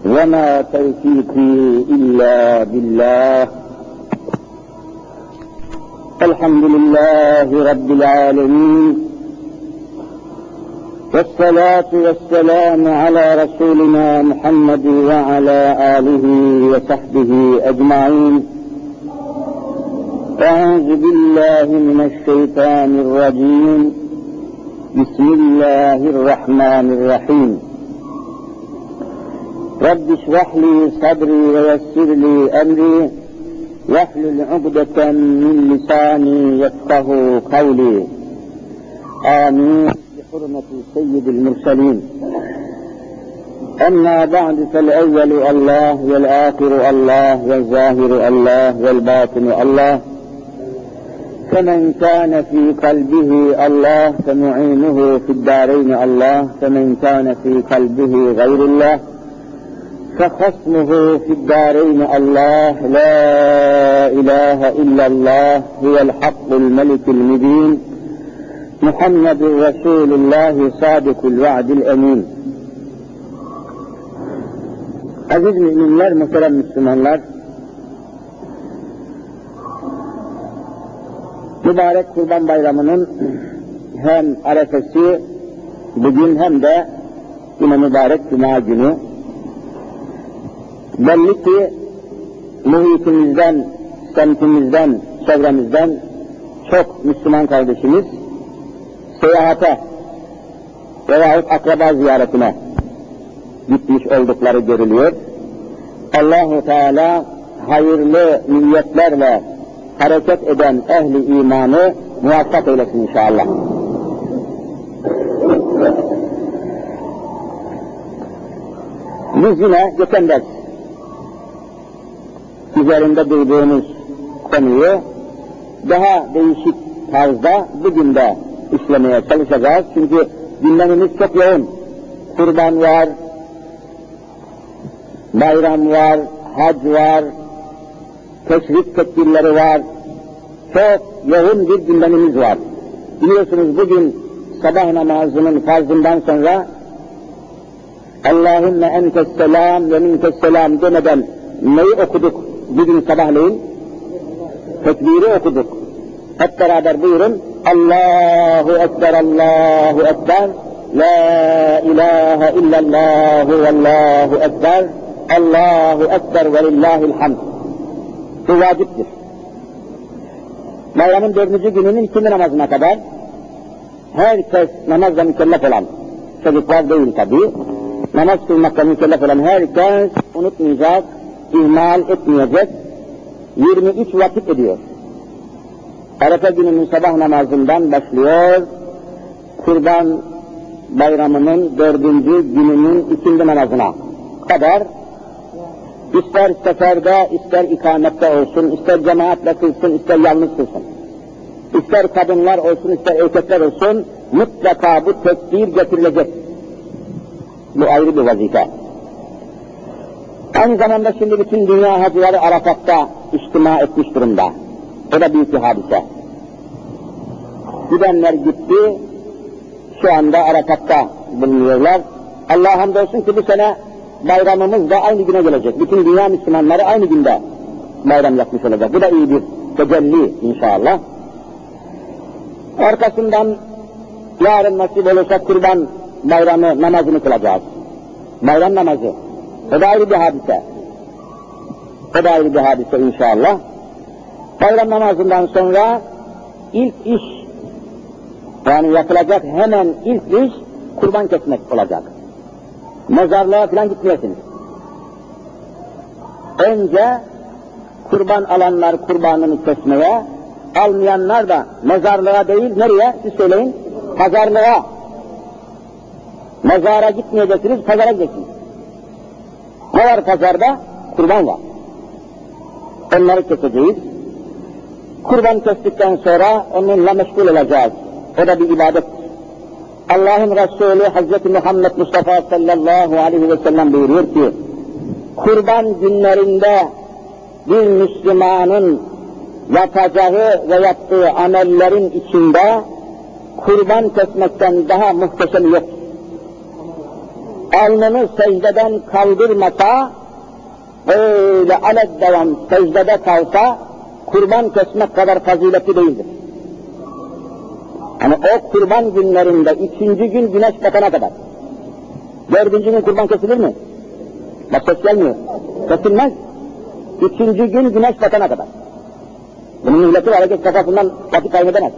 وَمَا تَوْفِيقِي إِلَّا بِاللّٰهِ الحمد لله رب العالمين والصلاة والسلام على رسولنا محمد وعلى آله وصحبه أجمعين. أعوذ بالله من الشيطان الرجيم. بسم الله الرحمن الرحيم. رب اشرح لي صدري ويسر لي أمري واحلل عقدة من لساني يفقه قولي. آمين بحرمة سيد المرسلين. أما بعد فالأول الله والآخر الله والظاهر الله والباطن الله، فمن كان في قلبه الله فمعينه في الدارين الله، فمن كان في قلبه غير الله فخصمه في الدارين الله. لا إله إلا الله هو الحق الملك المبين محمد رسول الله صادق الوعد الأمين. Aziz müminler, muhterem Müslümanlar, mübarek Kurban Bayramı'nın hem arefesi bugün hem de yine mübarek Cuma günü. Belli ki muhitimizden, semtimizden, çevremizden çok Müslüman kardeşimiz seyahate veyahut akraba ziyaretine gitmiş oldukları görülüyor. Allah-u Teala hayırlı niyetlerle hareket eden ehli imanı muvaffak eylesin inşallah. Biz yine geçen ders üzerinde duyduğumuz konuyu daha değişik tarzda bugün de işlemeye çalışacağız. Çünkü gündemimiz çok yoğun. Kurban var, bayram var, hac var, teşrik tedbirleri var. Çok yoğun bir gündemimiz var. Biliyorsunuz bugün sabah namazının farzından sonra Allahümme entes selam ve mintes selam demeden neyi okuduk bugün sabahleyin? Tekbiri okuduk. Hep beraber buyurun. Allahu Ekber, Allahu Ekber, La ilahe illallah ve Allahu Ekber, Allahu Ekber ve lillahil hamd. Bu vaciptir. Bayramın 4. gününün ikindi namazına kadar herkes namazla mükellef olan, çocuklar değil tabi, namaz kılmakla mükellef olan herkes unutmayacak, ihmal etmeyecek, 23 vakit ediyor. Arefe gününün sabah namazından başlıyor, Kurban Bayramı'nın 4. gününün ikindi namazına kadar, ister seferde, ister ikamette olsun, ister cemaatle kılsın, ister yalnız kılsın, ister kadınlar olsun, ister erkekler olsun, mutlaka bu tekbir getirilecek. Bu ayrı bir vazife. Aynı zamanda şimdi bütün dünya hacıları Arafat'ta içtima etmiş durumda. O da büyük bir hadise. Gidenler gitti, şu anda Arafat'ta bulunuyorlar. Allah'a hamdolsun ki bu sene bayramımız da aynı güne gelecek. Bütün dünya Müslümanları aynı günde bayram yapmış olacak. Bu da iyi bir tecelli inşallah. Arkasından yarın nasip olursa Kurban Bayramı namazını kılacağız. Bayram namazı. O da ayrı bir hadise. O da ayrı bir hadise inşallah. Bayram namazından sonra ilk iş, yani yapılacak hemen ilk iş kurban kesmek olacak. Mezarlığa falan gitmeyesiniz. Önce kurban alanlar kurbanını kesmeye, almayanlar da mezarlığa değil, nereye? Siz söyleyin, pazarlığa. Mezara gitmeyeceksiniz, pazara gideceksiniz. Ne var pazarda? Kurban var. Onları keseceğiz. Kurban kestikten sonra onunla meşgul olacağız. O da bir ibadet. Allah'ın Resulü Hazreti Muhammed Mustafa sallallahu aleyhi ve sellem buyuruyor ki, kurban günlerinde bir Müslümanın yapacağı ve yaptığı amellerin içinde kurban kesmekten daha muhteşem yok. alnını secdeden kaldırmasa, öyle aleddevam secdede kalsa, kurban kesmek kadar faziletli değildir. Yani o kurban günlerinde 3. gün güneş batana kadar. 4. gün kurban kesilir mi? Bak ses gelmiyor. Kesilmez. 3. gün güneş batana kadar. Bunun milleti var, herkes kafasından vakit kaybedemez.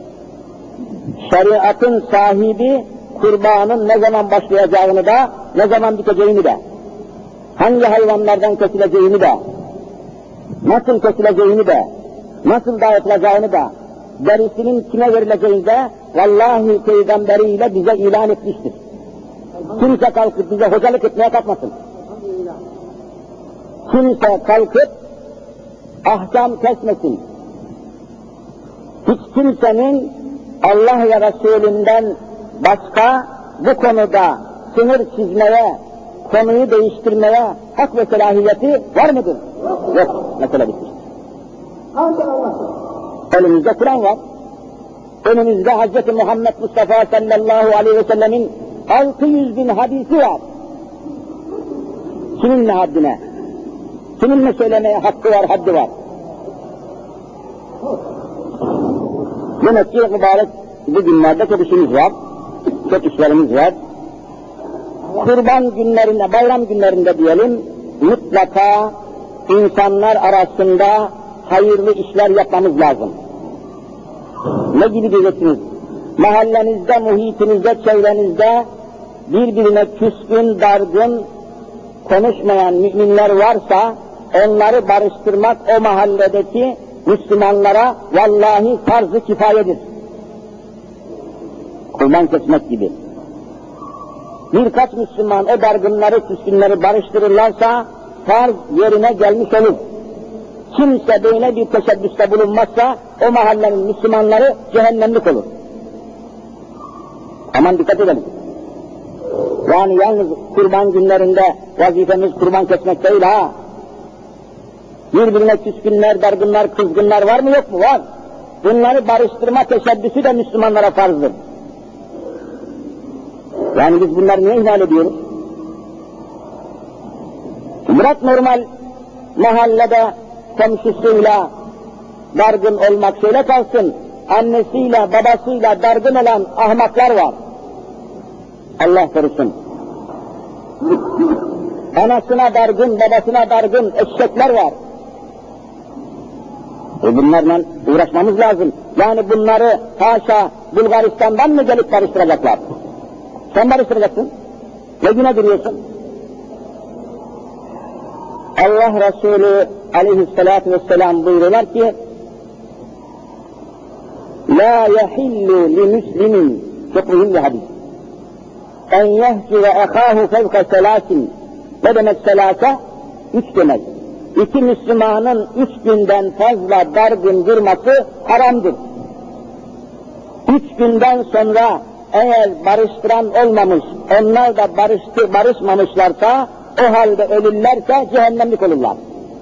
Şeriatın sahibi kurbanın ne zaman başlayacağını da, ne zaman biteceğini de, hangi hayvanlardan kesileceğini de, nasıl kesileceğini de, nasıl dağıtılacağını da, derisinin kime verileceğini de, vallahi peygamberiyle bize ilan etmiştir. Kimse kalkıp bize hocalık etmeye kalkmasın. Kimse kalkıp ahkam kesmesin. Hiç kimsenin Allah ve Resulünden başka bu konuda sınır çizmeye, konuyu değiştirmeye hak ve selahiyeti var mıdır? Yok. Mesele bitmiş. Elimizde Kur'an var. Önümüzde Hz. Muhammed Mustafa sallallahu aleyhi ve sellemin 600.000 hadisi var. Kimin ne haddine? Kimin ne söylemeye hakkı var, haddi var? Demek ki mübarek bu günlerde çok işimiz var, çok işlerimiz var. Kurban günlerinde, bayram günlerinde diyelim, mutlaka insanlar arasında hayırlı işler yapmamız lazım. Ne gibi diyeceksiniz? Mahallenizde, muhitinizde, çevrenizde birbirine küskün, dargın, konuşmayan müminler varsa onları barıştırmak o mahalledeki Müslümanlara vallahi farz-ı kifayedir. Kurban kesmek gibi. Birkaç Müslüman o dargınları, küskünleri barıştırırlarsa farz yerine gelmiş olur. Kimse böyle bir teşebbüste bulunmazsa o mahallenin Müslümanları cehennemlik olur. Aman dikkat edelim. Yani yalnız kurban günlerinde vazifemiz kurban kesmek değil ha. Birbirine küskünler, dargınlar, kızgınlar var mı yok mu? Var. Bunları barıştırma teşebbüsü de Müslümanlara farzdır. Yani biz bunları niye ihmal ediyoruz? Bırak normal mahallede komşusuyla dargın olmak şöyle kalsın, annesiyle babasıyla dargın olan ahmaklar var. Allah korusun. Anasına dargın, babasına dargın eşekler var. Bunlarla uğraşmamız lazım. Yani bunları haşa Bulgaristan'dan mı gelip barıştıracaklar? Sen barıştıracaksın. Ne güne duruyorsun? Allah Resulü aleyhissalatu vesselam buyuruyorlar ki La yahillu li müslimin, çok mühim bir hadis. En yehcire ehâhu fevka selâsin. Ne demek selâse? 3 demek. 2 Müslümanın 3 günden fazla dargın durması haramdır. 3 günden sonra eğer barıştıran olmamış, onlar da barışmamışlarsa, o halde ölürlerse cehennemlik olurlar.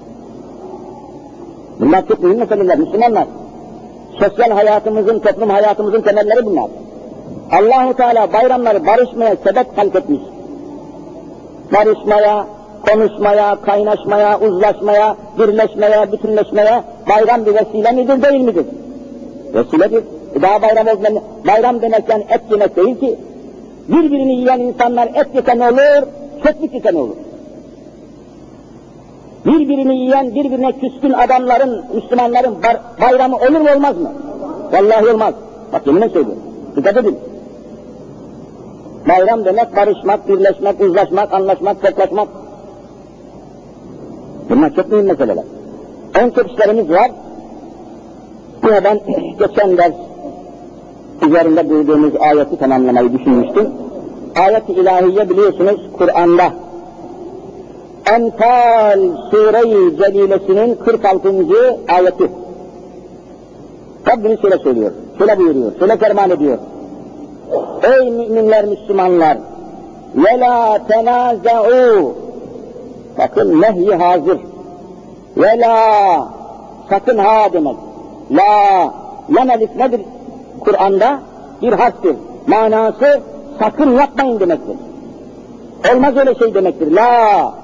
Bunlar çok mühim meseleler Müslümanlar. Sosyal hayatımızın, toplum hayatımızın temelleri bunlar. Allah-u Teala bayramları barışmaya sebep halk etmiş. Barışmaya, konuşmaya, kaynaşmaya, uzlaşmaya, birleşmeye, bütünleşmeye bayram bir vesile midir, değil midir? Vesiledir. Daha bayram olmayan, bayram demekten et yemek değil ki. Birbirini yiyen insanlar et yese ne olur, çöplük yese ne olur? Birbirini yiyen, birbirine küskün adamların, Müslümanların bayramı olur mu olmaz mı? Vallahi olmaz. Bak yeminle söylüyorum. Dikkat edin. Bayram demek barışmak, birleşmek, uzlaşmak, anlaşmak, toplaşmak. Bunlar çok mühim meseleler. En çok işlerimiz var. Yine ben geçen ders üzerinde duyduğumuz ayeti tamamlamayı düşünmüştüm. Ayet-i ilahiye biliyorsunuz Kur'an'da Enfal Sure-i Celilesinin 46. ayeti. Rabbimiz şöyle söylüyor, şöyle buyuruyor, şöyle ferman ediyor. Ey müminler, Müslümanlar! وَلَا تَنَازَعُوا Bakın nehy-i hazır. وَلَا sakın ha demek. La, lam elif nedir? Kur'an'da bir harftir. Manası sakın yapmayın demektir. Olmaz öyle şey demektir. La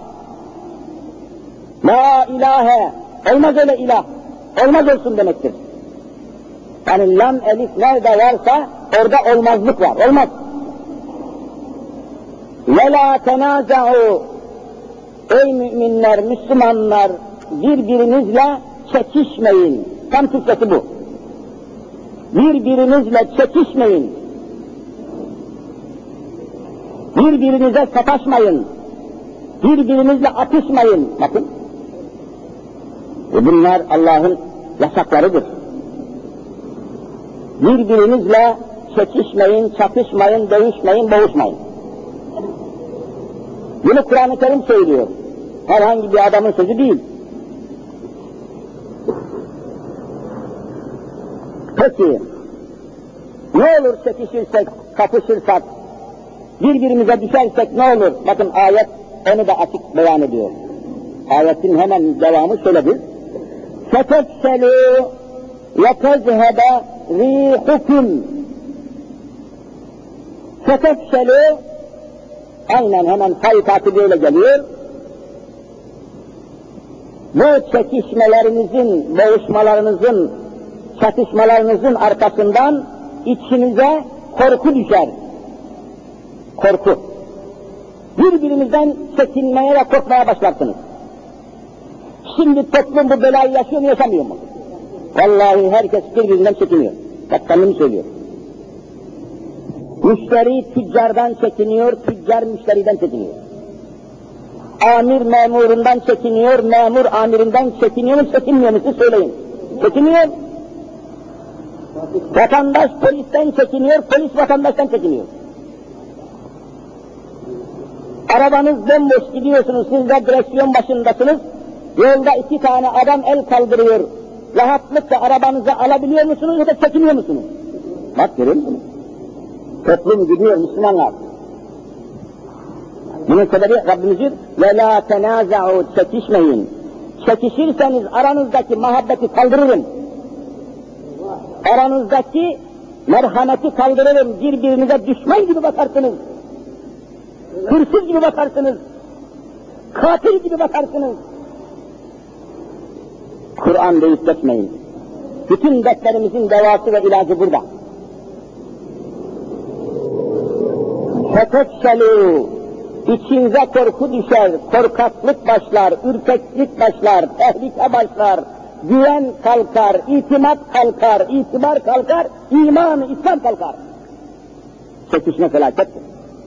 ilahe, olmaz öyle ilah, olmaz olsun demektir. Yani lam, elif nerede varsa orada olmazlık var, olmaz. Ve la tenaza'u, ey müminler, Müslümanlar, birbirinizle çekişmeyin. Tam Türkçesi bu. Birbirinizle çekişmeyin. Birbirinize sataşmayın. Birbirinizle atışmayın. Bakın. Bunlar Allah'ın yasaklarıdır. Birbirinizle çekişmeyin, çatışmayın, dövüşmeyin, boğuşmayın. Bunu Kur'an-ı Kerim söylüyor. Herhangi bir adamın sözü değil. Peki, ne olur çekişirsek, kapışırsak, birbirimize düşersek ne olur? Bakın ayet onu da açık beyan ediyor. Ayetin hemen devamı şöyledir. فَتَفْسَلُوا وَتَذْهَبَ رِيحُكُمْ. فَتَفْسَلُوا, aynen hemen kayıtatı böyle geliyor. Bu çekişmelerinizin, boğuşmalarınızın, çatışmalarınızın arkasından içinize korku düşer. Korku. Birbirinizden çekinmeye ve korkmaya başlarsınız. Şimdi toplum bu belayı yaşıyor mu, yaşamıyor mu? Vallahi herkes birbirinden çekiniyor. Bak kendimi söylüyor. Müşteri tüccardan çekiniyor, tüccar müşteriden çekiniyor. Amir memurundan çekiniyor, memur amirinden çekiniyor mu, çekinmiyor mu? Siz söyleyin. Çekiniyor. Vatandaş polisten çekiniyor, polis vatandaştan çekiniyor. Arabanız bomboş gidiyorsunuz, siz de direksiyon başındasınız. Yolda 2 tane adam el kaldırıyor. Rahatlıkla arabanızı alabiliyor musunuz ya da çekiniyor musunuz? Bak görüyor musunuz? Toplum gidiyor Müslümanlar. Bunun sebebi Rabbimizin وَلَا تَنَازَعُوا, çekişmeyin. Çekişirseniz aranızdaki muhabbeti kaldırırım. Aranızdaki merhameti kaldırırım. Birbirinize düşman gibi bakarsınız. Hırsız gibi bakarsınız. Katil gibi bakarsınız. Kur'an deyip geçmeyin. Bütün dertlerimizin devası ve ilacı burada. فَتَفْشَلُوا, İçinize korku düşer, korkaklık başlar, ürkeklik başlar, tehlike başlar, güven kalkar, itimat kalkar, itibar kalkar, iman, İslam kalkar. Çekişme felakettir.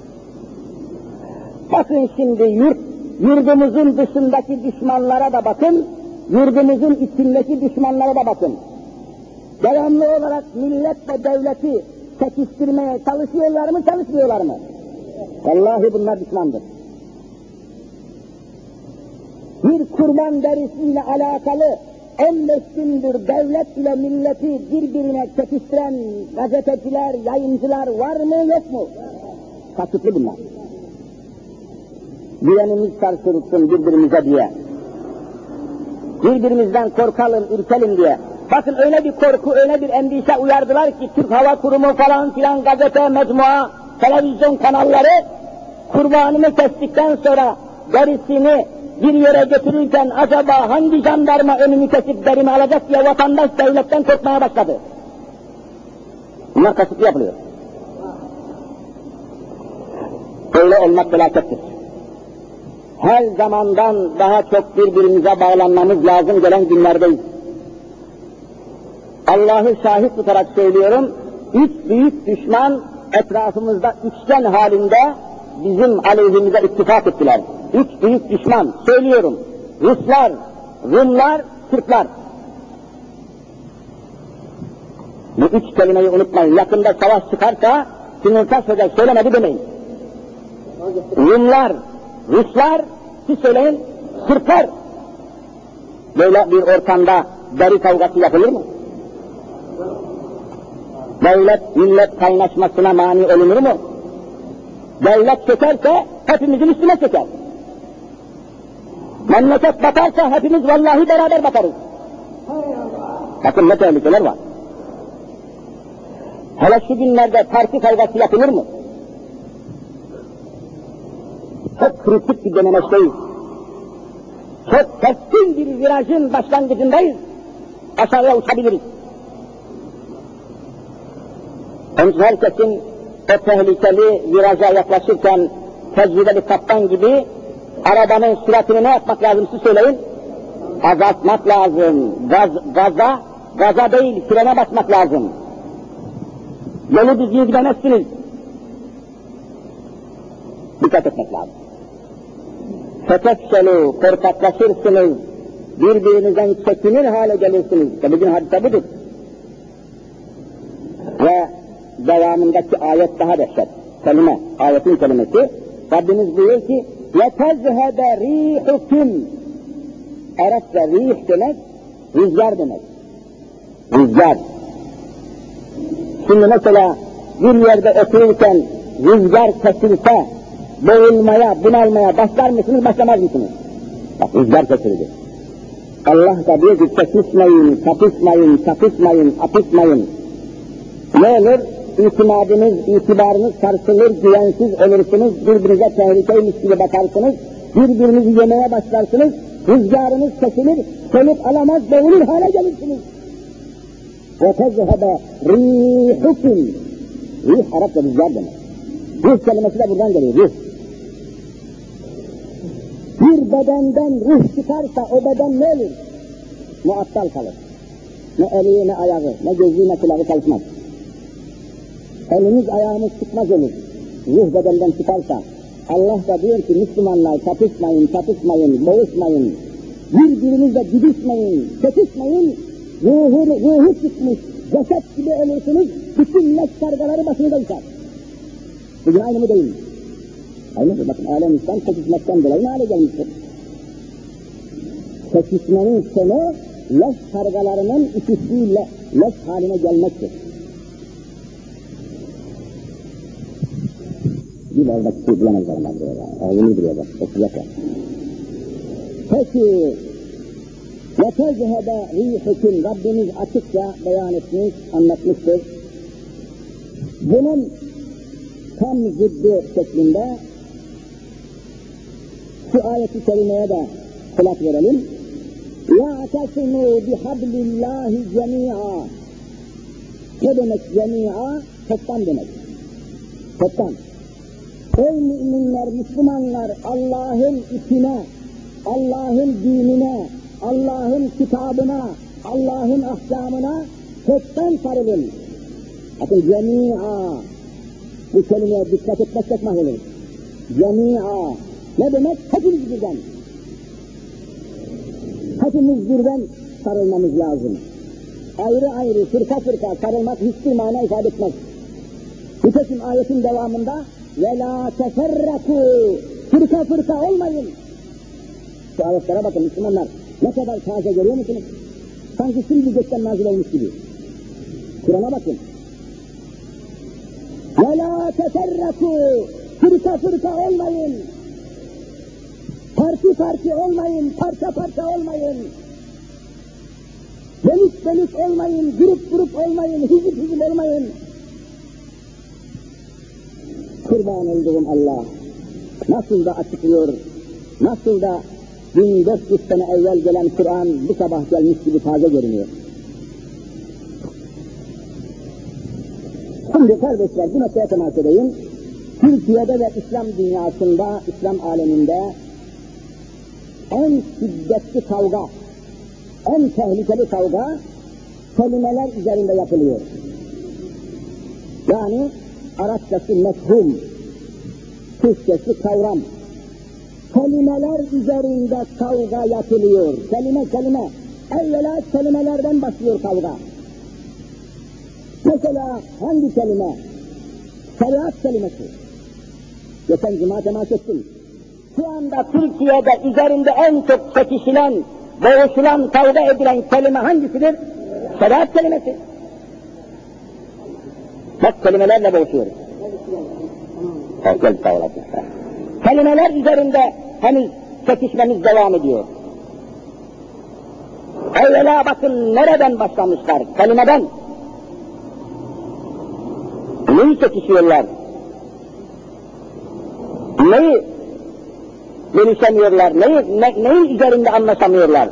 Bakın şimdi yurdumuzun dışındaki düşmanlara da bakın, yurdumuzun içindeki düşmanlara da bakın. Devamlı olarak millet ve devleti çekiştirmeye çalışıyorlar mı, çalışmıyorlar mı? Vallahi bunlar düşmandır. Bir kurban derisiyle alakalı 15 gündür devlet ile milleti birbirine çekiştiren gazeteciler, yayıncılar var mı, yok mu? Kasıtlı bunlar. Güvenimiz sarsılsın birbirimize diye. Birbirimizden korkalım, ürkelim diye. Bakın öyle bir korku, öyle bir endişe uyardılar ki Türk Hava Kurumu falan filan gazete, mecmua, televizyon kanalları kurbanını kestikten sonra derisini bir yere götürürken acaba hangi jandarma önümü kesip derimi alacak diye vatandaş devletten korkmaya başladı. Bunlar kasıtlı yapılıyor. Böyle olmak felakettir. Her zamandan daha çok birbirimize bağlanmamız lazım gelen günlerdeyiz. Allah'ı şahit tutarak söylüyorum, 3 büyük düşman etrafımızda üçgen halinde bizim aleyhimize ittifak ettiler. 3 büyük düşman, söylüyorum, Ruslar, Rumlar, Türkler. Bu 3 kelimeyi unutmayın, yakında savaş çıkarsa, Timurtaş Hoca söylemedi demeyin. Rumlar, Ruslar, siz söyleyin, Türkler. Böyle bir ortamda deri kavgası yapılır mı? Devlet, millet kaynaşmasına mani olunur mu? Devlet çökerse hepimizin üstüne çöker. Memleket batarsa hepimiz vallahi beraber batarız. Bakın ne tehlikeler var. Hele şu günlerde parti kavgası yapılır mı? çok kritik bir dönemeçteyiz. Çok keskin bir virajın başlangıcındayız. Aşağıya uçabiliriz. Onun için herkesin o tehlikeli viraja yaklaşırken tecrübeli kaptan gibi arabanın süratini ne yapmak lazım siz söyleyin? Azaltmak lazım. Gaza değil frene basmak lazım. Yolu düzgün gidemezsiniz. Dikkat etmek lazım. Fetefşelu, korkaklaşırsınız, birbirinizden çekinir hale gelirsiniz. Bugün hadise budur. Ve devamındaki ayet daha dehşet. Kelime, ayetin kelimesi. Rabbimiz buyuruyor ki يَتَذْهَبَ رِيحُكُمْ Arapça rih demek, rüzgar demek. Rüzgar. Şimdi mesela bir yerde otururken rüzgar kesilse, boğulmaya, bunalmaya başlar mısınız, başlamaz mısınız? Bak rüzgar kesildi. Allah da diyor ki çekişmeyin, kapışmayın, apışmayın. Ne olur? İtibarınız sarsılır, güvensiz olursunuz, birbirinize tehlikeymiş gibi bakarsınız, birbirinizi yemeye başlarsınız, rüzgarınız kesilir, soluk alamaz, boğulur hale gelirsiniz. وَتَذْهَبَ رِيحُكُمْ Rih Arapça rüzgar demek. Ruh kelimesi de buradan geliyor, ruh. Bir bedenden ruh çıkarsa o beden ne olur? Muattal kalır. Ne eli, ne ayağı, ne gözü, ne kulağı çalışmaz. Elimiz, ayağımız çıkmaz olur. Ruh bedenden çıkarsa. Allah da diyor ki Müslümanlar çatışmayın, boğuşmayın. Birbirinizle didişmeyin, çekişmeyin. Ruhu çıkmış, ceset gibi ölürsünüz, bütün leş kargaları başınıza yıkar. Bugün aynı mı değil mi? Aynı mı? Bakın alem İslam çekişmekten dolayı ne hale gelmiştir? Çekişmenin sonu leş kargalarının ikisiyle leş haline gelmektir. Bir bardak su bulamazlar ama buraya. Ağzını duruyorlar, okuyacaklar. Peki, وَتَذْهَبَ رِيحُكُمْ Rabbimiz açıkça beyan etmiş, anlatmıştır. Bunun tam zıddı şeklinde şu ayet-i kerimeye de kulak verelim. يَعْتَسِمُوا بِحَبْلِ اللّٰهِ جَمِيعًا Ne demek cemi'a? Toptan demek. Toptan. Ey müminler, Müslümanlar Allah'ın ipine, Allah'ın dinine, Allah'ın kitabına, Allah'ın ahkamına toptan sarılın. Bakın cemi'a. Bu kelimeye dikkat etmezsek mahvolur. Cemi'a. Ne demek? Hepimiz birden. Hepimiz birden sarılmamız lazım. Ayrı ayrı, fırka sarılmak hiçbir mana ifade etmez. Nitekim ayetin devamında وَلَا تَفَرَّكُوا Fırka olmayın. Şu ayetlere bakın Müslümanlar. Ne kadar taze görüyor musunuz? Sanki şimdi gökten nazil olmuş gibi. Kur'an'a bakın. وَلَا تَفَرَّكُوا Fırka olmayın. Parti olmayın, parça olmayın. Bölük olmayın, grup olmayın, hizip olmayın. Kurban olduğum Allah nasıl da açıklıyor, nasıl da 1400 sene evvel gelen Kur'an bu sabah gelmiş gibi taze görünüyor. Şimdi kardeşler bu noktaya temas edeyim. Türkiye'de ve İslam dünyasında, İslam aleminde en şiddetli kavga, en tehlikeli kavga kelimeler üzerinde yapılıyor. Yani Arapçası mefhum, Türkçesi kavram. Kelimeler üzerinde kavga yapılıyor. Kelime. Evvela kelimelerden başlıyor kavga. Mesela hangi kelime? Şeriat kelimesi. Geçen cuma temas ettim. Şu anda Türkiye'de üzerinde en çok çekişilen, boğuşulan, kavga edilen kelime hangisidir? Şeriat kelimesi. Bak kelimelerle boğuşuyoruz. Kelimeler üzerinde henüz çekişmemiz devam ediyor. Evvela bakın nereden başlamışlar? Kelimeden. Neyi çekişiyorlar? Neyi bölüşemiyorlar, neyin üzerinde anlaşamıyorlar?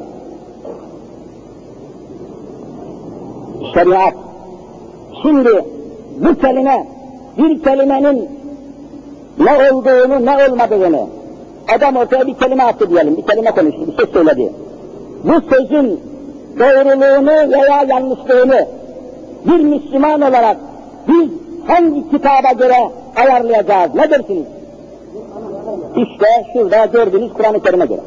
Şeriat. Şimdi bu kelime, bir kelimenin ne olduğunu, ne olmadığını, adam ortaya bir kelime attı diyelim, bir kelime konuştu, bir şey söyledi. Bu sözün doğruluğunu veya yanlışlığını bir Müslüman olarak biz hangi kitaba göre ayarlayacağız, ne dersiniz? İşte şurada gördüğünüz Kur'an-ı Kerim'e göre.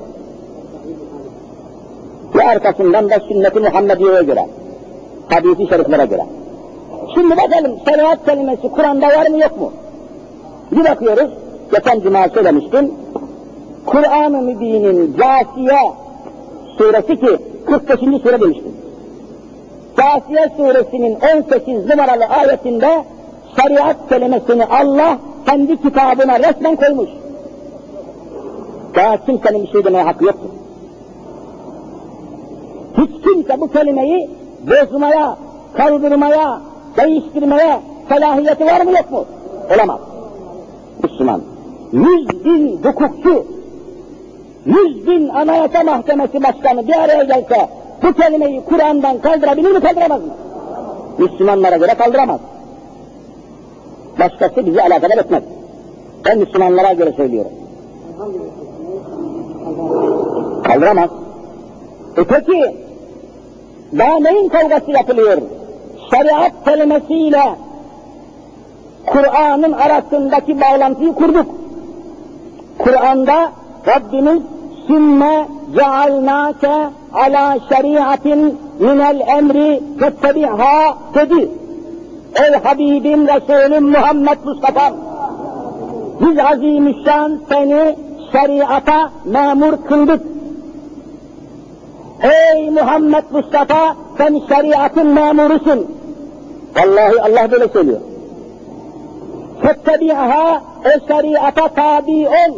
Ve arkasından da sünnet-i Muhammediye'ye göre, hadis-i şeriflere göre. Şimdi bakalım, şeriat kelimesi Kur'an'da var mı yok mu? Bir bakıyoruz, geçen cuma söylemiştim, Kur'an-ı Mübin'in Câsiye suresi ki 45. sure demiştim. Câsiye suresinin 18 numaralı ayetinde şeriat kelimesini Allah kendi kitabına resmen koymuş. Daha kimsenin bir şey demeye hakkı yoktur. Hiç kimse bu kelimeyi bozmaya, kaldırmaya, değiştirmeye selahiyeti var mı yok mu? Olamaz. Müslüman. 100.000 hukukçu, 100.000 Anayasa Mahkemesi Başkanı bir araya gelse bu kelimeyi Kur'an'dan kaldırabilir mi, kaldıramaz mı? Müslümanlara göre kaldıramaz. Başkası bizi alakadar etmez. Ben Müslümanlara göre söylüyorum. Kaldıramaz. Peki, daha neyin kavgası yapılıyor? Şeriat kelimesiyle Kur'an'ın arasındaki bağlantıyı kurduk. Kur'an'da Rabbimiz sümme cealnâke alâ şeriatin minel emri fettebi'hâ dedi. Ey Habibim, Resulüm Muhammed Mustafa'm, biz azimüşşan seni şeriata memur kıldık. Ey Muhammed Mustafa, sen şeriatın memurusun. Vallahi Allah böyle söylüyor. Fettebi'hâ, o şeriata tabi ol.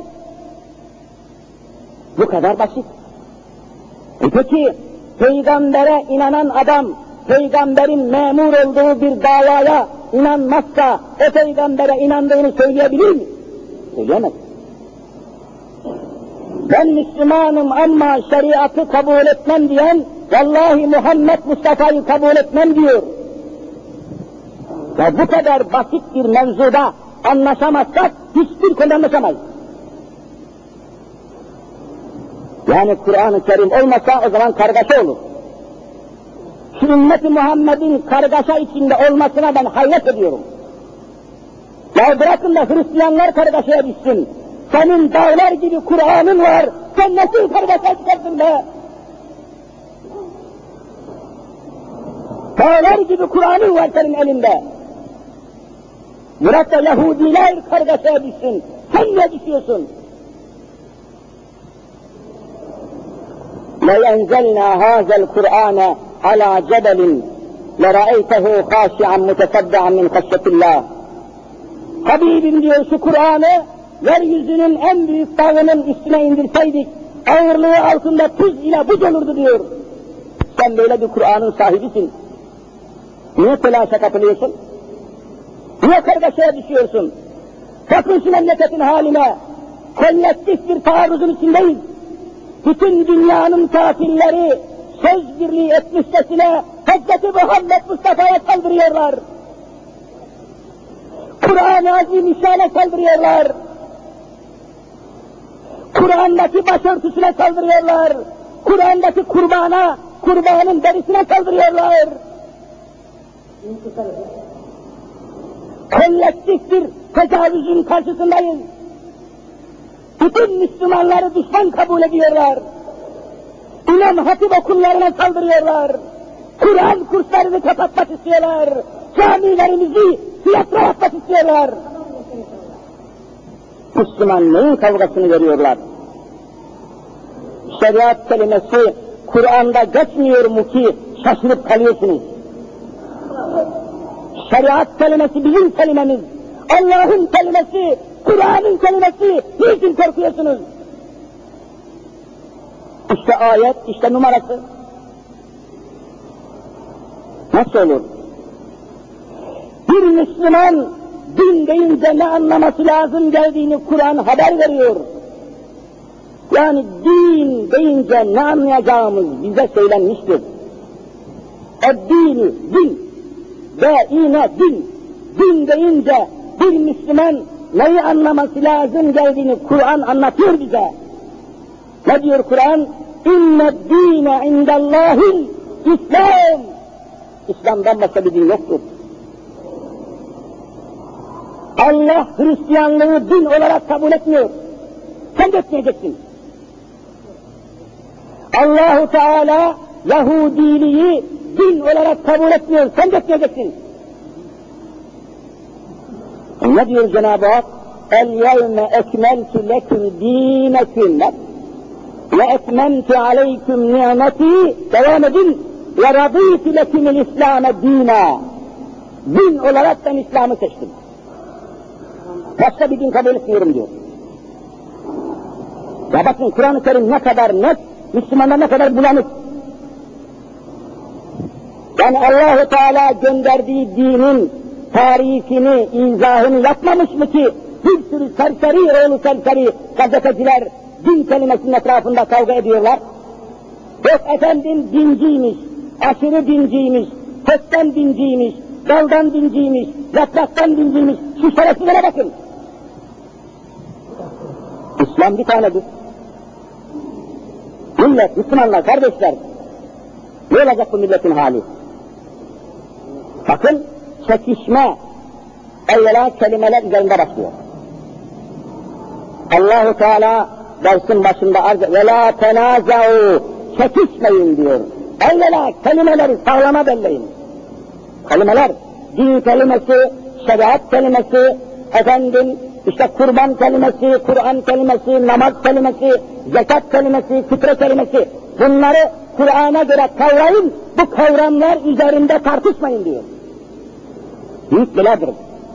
Bu kadar basit. Peki, peygambere inanan adam, peygamberin memur olduğu bir davaya inanmazsa, o peygambere inandığını söyleyebilir mi? Söyleyemez. Ben Müslümanım ama şeriatı kabul etmem diyen, vallahi Muhammed Mustafa'yı kabul etmem diyor. Ve bu kadar basit bir mevzuda anlaşamazsak, hiçbir konuda anlaşamayız. Yani Kur'an-ı Kerim olmasa o zaman kargaşa olur. Şu ümmet-i Muhammed'in kargaşa içinde olmasına ben hayret ediyorum. Ya bırakın da Hristiyanlar kargaşaya düşsün. Senin dağlar gibi Kur'an'ın var, sen nasıl kargaşa çıkarsın be? Dağlar gibi Kur'an'ın var senin elinde. Bırak da Yahudiler kargaşaya düşsün, sen ne düşüyorsun? لَيَنْزَلْنَا هَذَا الْقُرْآنَ عَلَى جَبَلٍ لَرَأَيْتَهُ خَاشِعًا مُتَصَدَّعًا مِنْ خَشْيَةِ اللّٰهِ. Habibim diyor, şu Kur'an'ı yeryüzünün en büyük dağının üstüne indirseydik, ağırlığı altında tuz ile buz olurdu diyor. Sen böyle bir Kur'an'ın sahibisin. Niye telaşa kapılıyorsun? Niye kargaşaya düşüyorsun? Bakın şu memleketin haline, kolektif bir taarruzun içindeyiz. Bütün dünyanın kafirleri söz birliği etmişçesine Hz. Muhammed Mustafa'ya saldırıyorlar. Kur'an-ı Azimüşşan'a saldırıyorlar. Kur'an'daki başörtüsüne saldırıyorlar. Kur'an'daki kurbana, kurbanın derisine saldırıyorlar. Kolektif bir tecavüzün karşısındayız. Bütün Müslümanları düşman kabul ediyorlar. İmam Hatip okullarına saldırıyorlar. Kur'an kurslarını kapatmak istiyorlar. Camilerimizi tiyatro yapmak istiyorlar. Müslüman neyin kavgasını veriyorlar? Şeriat kelimesi Kur'an'da geçmiyor mu ki şaşırıp kalıyorsunuz? Şeriat kelimesi bizim kelimemiz. Allah'ın kelimesi, Kur'an'ın kelimesi. Niçin korkuyorsunuz? İşte ayet, işte numarası. Nasıl olur? Bir Müslüman din deyince ne anlaması lazım geldiğini Kur'an haber veriyor. Yani din deyince ne anlayacağımız bize söylenmiştir. Dini, din. Ve din. Din deyince bir Müslüman neyi anlaması lazım geldiğini Kur'an anlatıyor bize. Ne diyor Kur'an? İnne dîne indellâhil İslam. İslam'dan başka bir din yoktur. Allah Hristiyanlığı din olarak kabul etmiyor. Sen de etmeyeceksin. Allah-u Teala Yahudiliği din olarak kabul etmiyor. Sen de etmeyeceksin. Ne diyor Cenab-ı Hak? El-yevme ekmeltu leküm dîneküm ve etmemtu aleyküm ni'meti, devam edin, ve radîtü lekümül İslam'e dînâ. Din olarak ben İslam'ı seçtim. Başka bir din kabul etmiyorum diyor. Ya bakın Kur'an-ı Kerim ne kadar net, Müslümanlar ne kadar bulanık. Yani Allah-u Teala gönderdiği dinin tarifini, izahını yapmamış mı ki bir sürü serseri oğlu serseri gazeteciler din kelimesinin etrafında kavga ediyorlar? Yok efendim dinciymiş, aşırı dinciymiş, kökten dinciymiş, daldan dinciymiş, yapraktan dinciymiş, şu şerefsizlere bakın. İslam bir tanedir. Millet, Müslümanlar, kardeşler, ne olacak bu milletin hali? Bakın, çekişme, evvela kelimeler üzerinde başlıyor. Allah-u Teala dersin başında arz ve la tenaza'u, çekişmeyin diyor. Evvela kelimeleri sağlama belleyin. Kelimeler, din kelimesi, şeriat kelimesi, efendim, işte kurban kelimesi, Kur'an kelimesi, namaz kelimesi, zekat kelimesi, fitre kelimesi, bunları Kur'an'a göre kavrayın, bu kavramlar üzerinde tartışmayın diyor. Büyük beladır.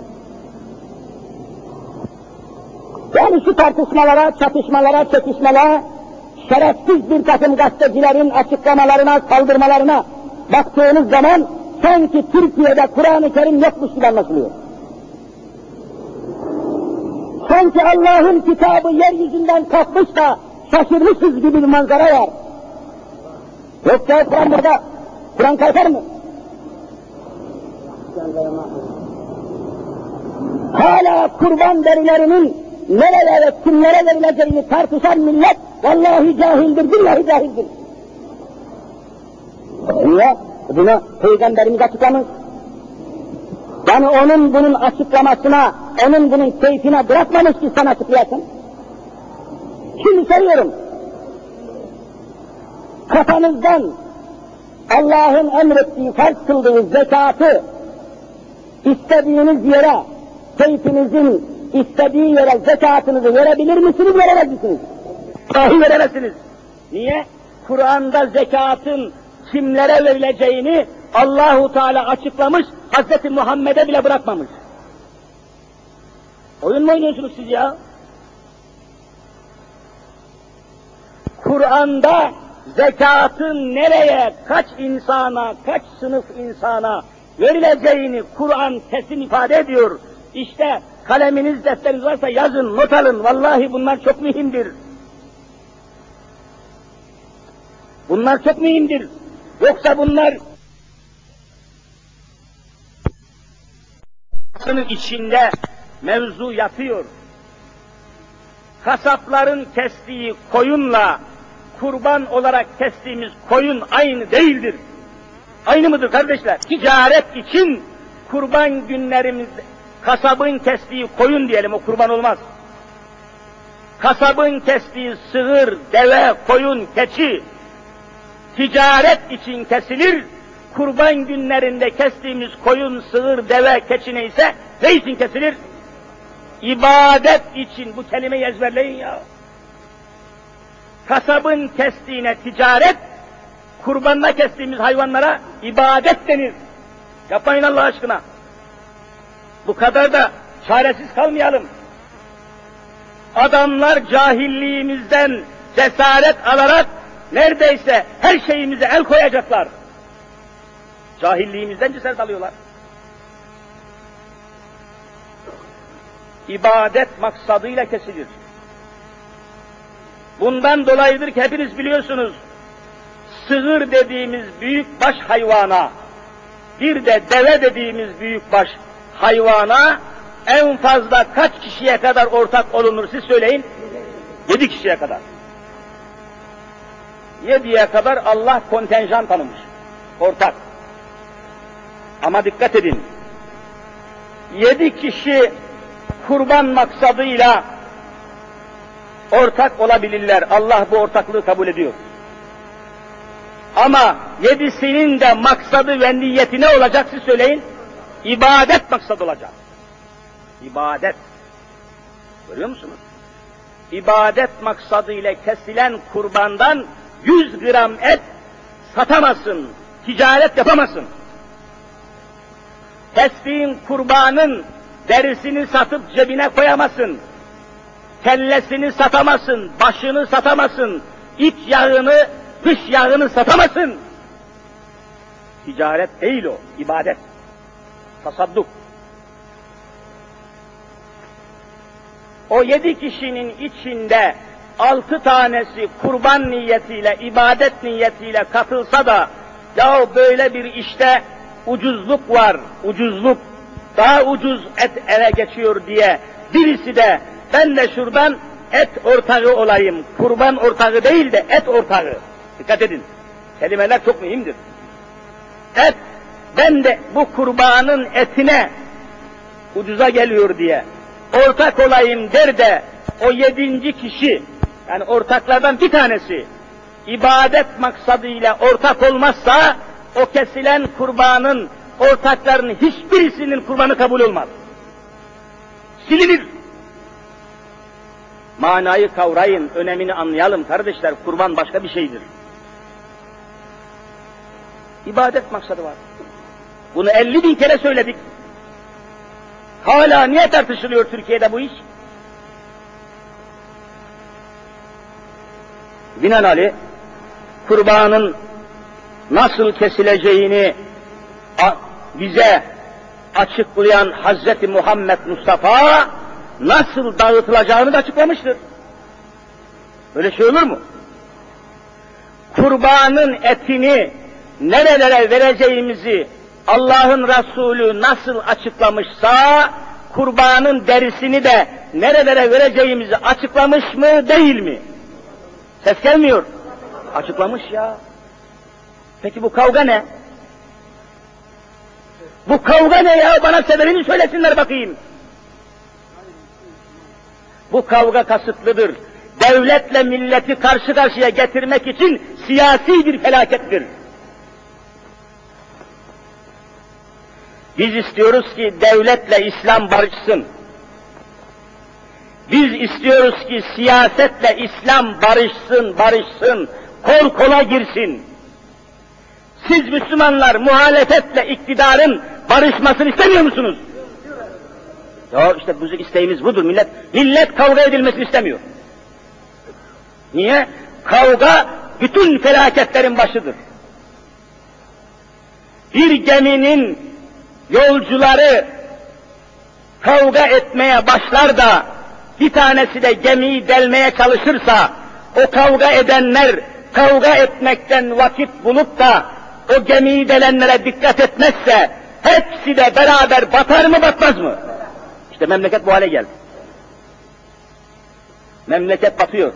Yani şu tartışmalara, çatışmalara, çekişmelere, şerefsiz bir takım gazetecilerin açıklamalarına, saldırmalarına baktığınız zaman sanki Türkiye'de Kur'an-ı Kerim yokmuş gibi anlaşılıyor. Sanki Allah'ın kitabı yeryüzünden kalkmış da şaşırmışız gibi bir manzara var. Yoksa Kur'an burada, Kur'an kalkar mı? Hala kurban derilerinin nerelere, kimlere verileceğini tartışan millet, vallahi cahildir, billahi cahildir. Niye? Bunu Peygamberimiz açıklamış. Yani onun bunun açıklamasına, onun bunun keyfine bırakmamış ki sen açıklayasın. Şimdi soruyorum. Kafanızdan Allah'ın emrettiği, farz kıldığı zekatı istediğiniz yere, keyfinizin istediği yere zekatınızı verebilir misiniz, veremez misiniz? Dahi veremezsiniz. Niye? Kur'an'da zekatın kimlere verileceğini Allah-u Teala açıklamış, Hz. Muhammed'e bile bırakmamış. Oyun mu oynuyorsunuz siz ya? Kur'an'da zekatın nereye, kaç insana, kaç sınıf insana verileceğini Kur'an kesin ifade ediyor. İşte kaleminiz, defteriniz varsa yazın, not alın. Vallahi bunlar çok mühimdir. Bunlar çok mühimdir. Yoksa bunlar içinde mevzu yatıyor. Kasapların kestiği koyunla kurban olarak kestiğimiz koyun aynı değildir. Aynı mıdır kardeşler? Ticaret için kurban günlerimizde kasabın kestiği koyun diyelim, o kurban olmaz. Kasabın kestiği sığır, deve, koyun, keçi ticaret için kesilir. Kurban günlerinde kestiğimiz koyun, sığır, deve, keçi neyse ne için kesilir? İbadet için. Bu kelimeyi ezberleyin ya. Kasabın kestiğine ticaret, kurbanla kestiğimiz hayvanlara ibadet denir. Yapmayın Allah aşkına. Bu kadar da çaresiz kalmayalım. Adamlar cahilliğimizden cesaret alarak neredeyse her şeyimize el koyacaklar. Cahilliğimizden cesaret alıyorlar. İbadet maksadıyla kesilir. Bundan dolayıdır ki hepiniz biliyorsunuz, sığır dediğimiz büyükbaş hayvana, bir de deve dediğimiz büyükbaş hayvana en fazla kaç kişiye kadar ortak olunur siz söyleyin? 7 kişiye kadar. 7'ye kadar Allah kontenjan tanımış, ortak. Ama dikkat edin, 7 kişi kurban maksadıyla ortak olabilirler. Allah bu ortaklığı kabul ediyor. Ama 7'sinin de maksadı ve niyeti ne olacak siz söyleyin? İbadet maksadı olacak. İbadet. Görüyor musunuz? İbadet maksadıyla kesilen kurbandan 100 gram et satamazsın, ticaret yapamazsın. Kestiğin kurbanın derisini satıp cebine koyamazsın. Kellesini satamazsın, başını satamazsın, iç yağını, dış yağını satamazsın. Ticaret değil o, ibadet. Tasadduk. O 7 kişinin içinde 6 tanesi kurban niyetiyle, ibadet niyetiyle katılsa da, ya böyle bir işte ucuzluk var, ucuzluk, daha ucuz et ele geçiyor diye, birisi de ben de şuradan et ortağı olayım, kurban ortağı değil de et ortağı. Dikkat edin, kelimeler çok mühimdir. Et, ben de bu kurbanın etine ucuza geliyor diye ortak olayım der de, o 7. kişi, yani ortaklardan bir tanesi, ibadet maksadıyla ortak olmazsa, o kesilen kurbanın ortaklarının hiçbirisinin kurbanı kabul olmaz. Silinir. Manayı kavrayın, önemini anlayalım kardeşler, kurban başka bir şeydir. İbadet maksadı var. Bunu 50.000 kere söyledik. Hala niye tartışılıyor Türkiye'de bu iş? Binaenaleyh kurbanın nasıl kesileceğini bize açıklayan Hazreti Muhammed Mustafa nasıl dağıtılacağını da açıklamıştır. Böyle şey olur mu? Kurbanın etini nerelere vereceğimizi Allah'ın Resulü nasıl açıklamışsa, kurbanın derisini de nerelere vereceğimizi açıklamış mı, değil mi? Ses gelmiyor. Açıklamış ya. Peki bu kavga ne? Bu kavga ne ya? Bana sebebini söylesinler bakayım. Bu kavga kasıtlıdır. Devletle milleti karşı karşıya getirmek için siyasi bir felakettir. Biz istiyoruz ki devletle İslam barışsın. Biz istiyoruz ki siyasetle İslam barışsın, kol kola girsin. Siz Müslümanlar muhalefetle iktidarın barışmasını istemiyor musunuz? Ya işte bizim isteğimiz budur. Millet kavga edilmesini istemiyor. Niye? Kavga bütün felaketlerin başıdır. Bir geminin yolcuları kavga etmeye başlar da bir tanesi de gemiyi delmeye çalışırsa, o kavga edenler kavga etmekten vakit bulup da o gemiyi delenlere dikkat etmezse hepsi de beraber batar mı batmaz mı? İşte memleket bu hale geldi. Memleket batıyor.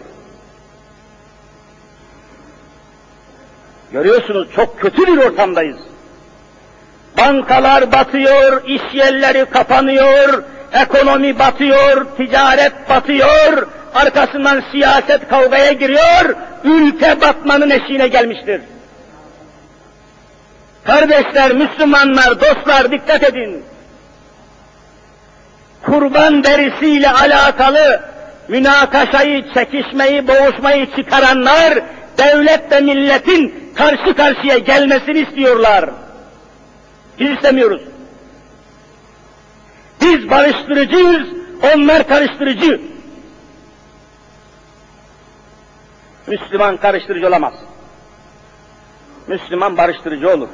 Görüyorsunuz çok kötü bir ortamdayız. Bankalar batıyor, iş yerleri kapanıyor, ekonomi batıyor, ticaret batıyor, arkasından siyaset kavgaya giriyor, ülke batmanın eşiğine gelmiştir. Kardeşler, Müslümanlar, dostlar dikkat edin. Kurban derisiyle alakalı münakaşayı, çekişmeyi, boğuşmayı çıkaranlar, devlet ve milletin karşı karşıya gelmesini istiyorlar. Biz istemiyoruz. Biz barıştırıcıyız, onlar karıştırıcı. Müslüman karıştırıcı olamaz. Müslüman barıştırıcı olur.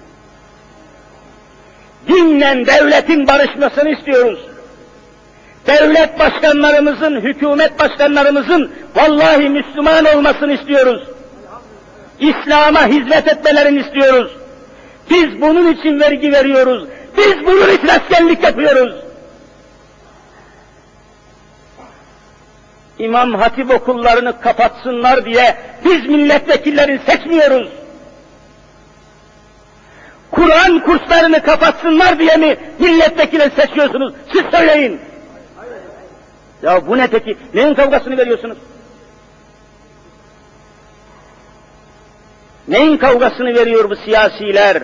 Dinle devletin barışmasını istiyoruz. devlet başkanlarımızın, hükümet başkanlarımızın vallahi Müslüman olmasını istiyoruz. İslam'a hizmet etmelerini istiyoruz. Biz bunun için vergi veriyoruz. Biz bunun için askerlik yapıyoruz. İmam Hatip okullarını kapatsınlar diye biz milletvekillerini seçmiyoruz. Kur'an kurslarını kapatsınlar diye mi milletvekili seçiyorsunuz? Siz söyleyin. Ya bu ne peki? Neyin kavgasını veriyorsunuz? Neyin kavgasını veriyor bu siyasiler?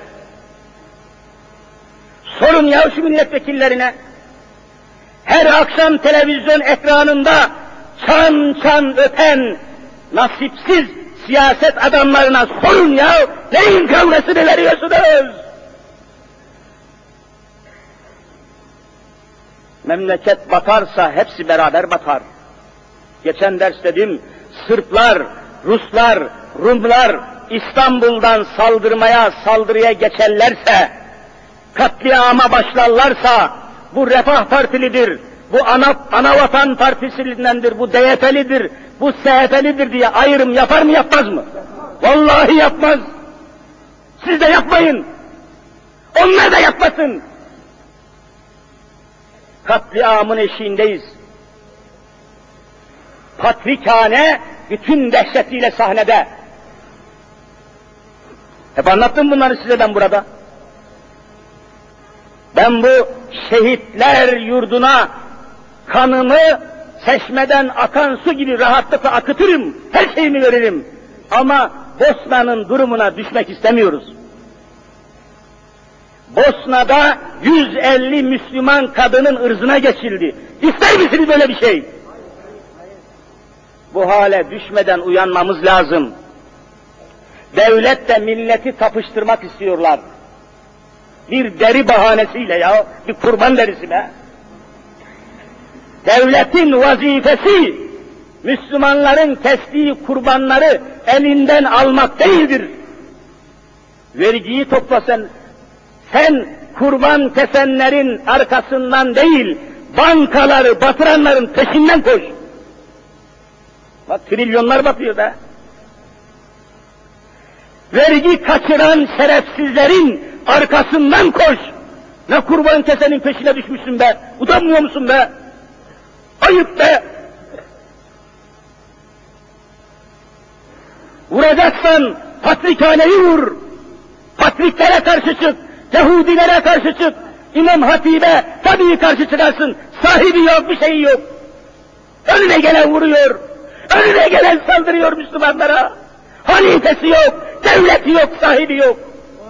Sorun ya şu milletvekillerine. Her akşam televizyon ekranında çan çan öpen nasipsiz siyaset adamlarına sorun ya, neyin kavgasını veriyorsunuz? Memleket batarsa hepsi beraber batar. Geçen ders dedim, Sırplar, Ruslar, Rumlar İstanbul'dan saldırıya geçerlerse, katliama başlarlarsa, bu Refah Partilidir, bu Anavatan Partisindendir, bu DYP'lidir, bu SHP'lidir diye ayrım yapar mı yapmaz mı? Vallahi yapmaz. Siz de yapmayın. Onlar da yapmasın. Katliamın eşiğindeyiz. Patrikhane bütün dehşetiyle sahnede. Hep anlattım bunları size ben burada. Ben bu şehitler yurduna kanımı çeşmeden akan su gibi rahatlıkla akıtırım, her şeyimi veririm. Ama Bosna'nın durumuna düşmek istemiyoruz. Bosna'da 150 Müslüman kadının ırzına geçildi. İster misiniz böyle bir şey? Bu hale düşmeden uyanmamız lazım. Devletle milleti kapıştırmak istiyorlar. Bir deri bahanesiyle ya, bir kurban derisi be. Devletin vazifesi, Müslümanların kestiği kurbanları elinden almak değildir. Vergiyi toplasan, sen kurban kesenlerin arkasından değil, bankaları batıranların peşinden koş. Bak trilyonlar batıyor be. Vergi kaçıran şerefsizlerin arkasından koş. Ne kurban kesenin peşine düşmüşsün be, utanmıyor musun be? Ayıp be! Vuracaksan patrikhaneyi vur. Patriklere karşı çık, Yahudilere karşı çık, İmam Hatip'e tabii karşı çıkarsın. Sahibi yok, bir şeyi yok. Önüne gelen vuruyor, önüne gelen saldırıyor Müslümanlara. Halifesi yok, devleti yok, sahibi yok.